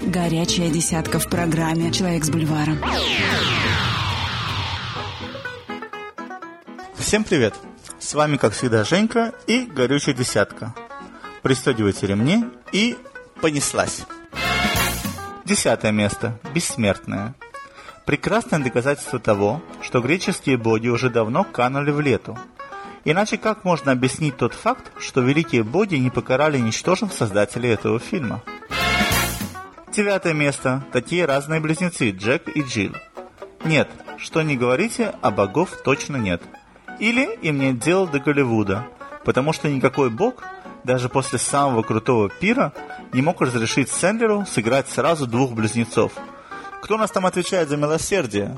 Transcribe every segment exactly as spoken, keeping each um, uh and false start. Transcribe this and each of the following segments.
Горячая десятка в программе «Человек с бульвара». Всем привет! С вами, как всегда, Женька и горючая десятка. Пристегивайте ремни и понеслась. Десятое место. Бессмертное. Прекрасное доказательство того, что греческие боги уже давно канули в лету. Иначе как можно объяснить тот факт, что великие боги не покарали ничтожных создателей этого фильма? Девятое место. Такие разные близнецы Джек и Джилл. Нет, что не говорите, а богов точно нет. Или им нет дела до Голливуда, потому что никакой бог, даже после самого крутого пира, не мог разрешить Сэндлеру сыграть сразу двух близнецов. Кто у нас там отвечает за милосердие?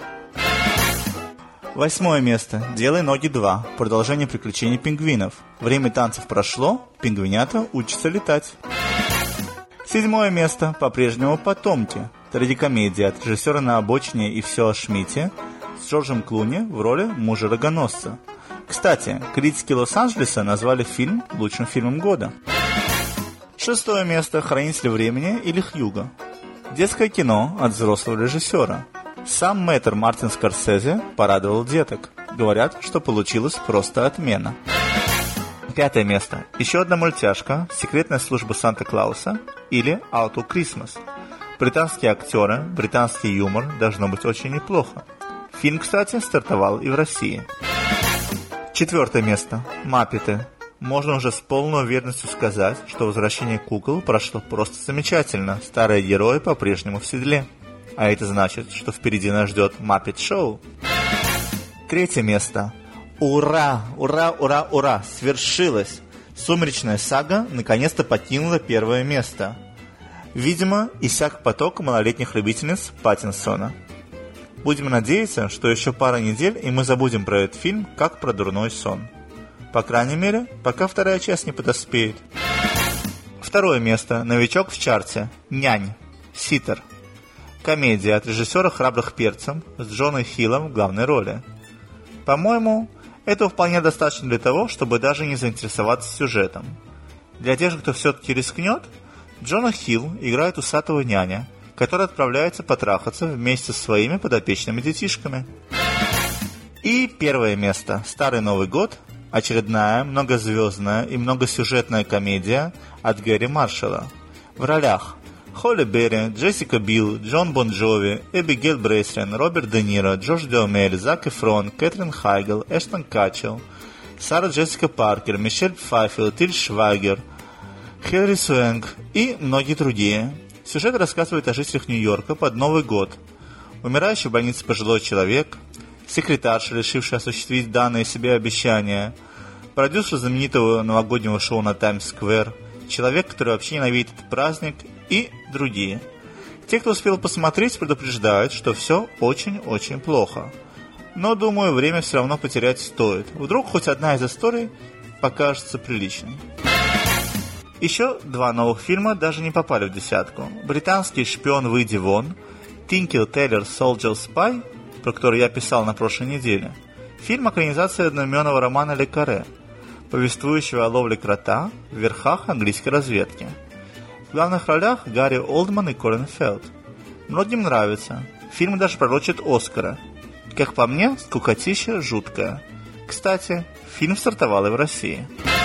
Восьмое место. «Делай ноги два». Продолжение приключений пингвинов. Время танцев прошло, пингвинята учатся летать. Седьмое место. По-прежнему «Потомки». Трагикомедия от режиссера «На обочине» и «Все о Шмидте» с Джорджем Клуни в роли мужа-рогоносца. Кстати, критики Лос-Анджелеса назвали фильм лучшим фильмом года. Шестое место. «Хранитель времени» или «Хьюго». Детское кино от взрослого режиссера. Сам мэтр Мартин Скорсезе порадовал деток. Говорят, что получилось просто отмена. Пятое место. Еще одна мультяшка «Секретная служба Санта-Клауса» или «Auto Christmas». Британские актеры, британский юмор, должно быть очень неплохо. Фильм, кстати, стартовал и в России. Четвертое место. «Маппеты». Можно уже с полной уверенностью сказать, что «Возвращение кукол» прошло просто замечательно. Старые герои по-прежнему в седле. А это значит, что впереди нас ждет «Маппет-шоу». Третье место. Ура! Ура! Ура! Ура! Свершилось! «Сумеречная сага» наконец-то покинула первое место. Видимо, иссяк поток малолетних любительниц Паттинсона. Будем надеяться, что еще пара недель, и мы забудем про этот фильм, как про дурной сон. По крайней мере, пока вторая часть не подоспеет. Второе место. Новичок в чарте. «Нянь». Ситер. Комедия от режиссера «Храбрых перцев» с Джоном Хиллом в главной роли. По-моему, этого вполне достаточно для того, чтобы даже не заинтересоваться сюжетом. Для тех же, кто все-таки рискнет, Джона Хилл играет усатого няня, который отправляется потрахаться вместе со своими подопечными детишками. И первое место. «Старый Новый год». Очередная многозвездная и многосюжетная комедия от Гэри Маршалла. В ролях Холли Берри, Джессика Билл, Джон Бон Джови, Эбигейл Бреслин, Роберт Де Ниро, Джордж Дуамель, Зак Эфрон, Кэтрин Хайгел, Эштон Катчелл, Сара Джессика Паркер, Мишель Пфайффер, Тиль Швайгер, Хиллари Суэнг и многие другие. Сюжет рассказывает о жителях Нью-Йорка под Новый год. Умирающий в больнице пожилой человек, секретарша, решившая осуществить данные себе обещания, продюсер знаменитого новогоднего шоу на Таймс-сквер, человек, который вообще ненавидит этот праздник, и другие. Те, кто успел посмотреть, предупреждают, что все очень-очень плохо. Но, думаю, время все равно потерять стоит. Вдруг хоть одна из историй покажется приличной. Еще два новых фильма даже не попали в десятку. Британский «Шпион, выйди вон», Тинкер Тейлор Soldier Spy, про который я писал на прошлой неделе. Фильм экранизации одноименного романа «Ле Карре», повествующего о ловле крота в верхах английской разведки. В главных ролях Гарри Олдман и Колин Фелд. Многим нравится. Фильм даже пророчит Оскара. Как по мне, скукотища жуткая. Кстати, фильм стартовал и в России.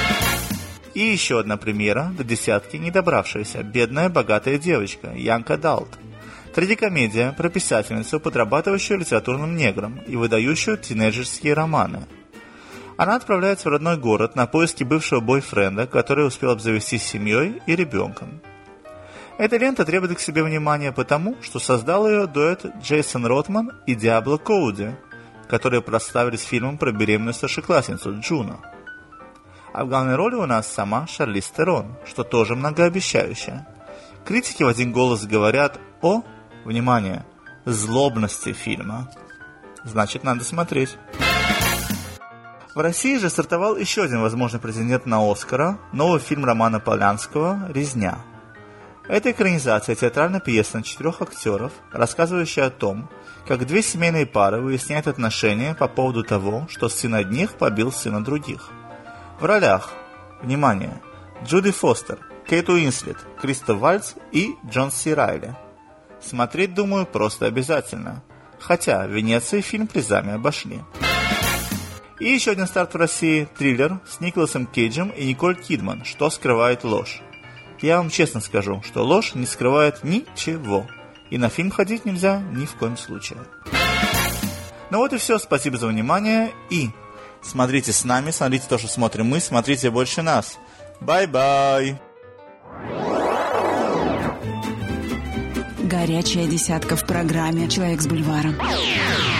И еще одна премьера, до десятки не добравшаяся. «Бедная богатая девочка» Young Adult. Трагикомедия про писательницу, подрабатывающую литературным негром и выдающую тинейджерские романы. Она отправляется в родной город на поиски бывшего бойфренда, который успел обзавестись семьей и ребенком. Эта лента требует к себе внимания потому, что создал ее дуэт Джейсон Ротман и Диабло Коуди, которые прославились фильмом про беременную старшеклассницу Джуно. А в главной роли у нас сама Шарлиз Терон, что тоже многообещающе. Критики в один голос говорят о, внимание, злобности фильма. Значит, надо смотреть. В России же стартовал еще один возможный претендент на Оскара, новый фильм Романа Поланского «Резня». Это экранизация театральной пьесы на четырех актеров, рассказывающая о том, как две семейные пары выясняют отношения по поводу того, что сын одних побил сына других. В ролях, внимание, Джуди Фостер, Кейт Уинслет, Кристоф Вальтз и Джон Си Райли. Смотреть, думаю, просто обязательно. Хотя в Венеции фильм призами обошли. И еще один старт в России – триллер с Николасом Кейджем и Николь Кидман «Что скрывает ложь». Я вам честно скажу, что ложь не скрывает ничего. И на фильм ходить нельзя ни в коем случае. Ну вот и все, спасибо за внимание. И смотрите с нами, смотрите то, что смотрим мы, смотрите больше нас. Бай-бай! Горячая десятка в программе «Человек с бульвара».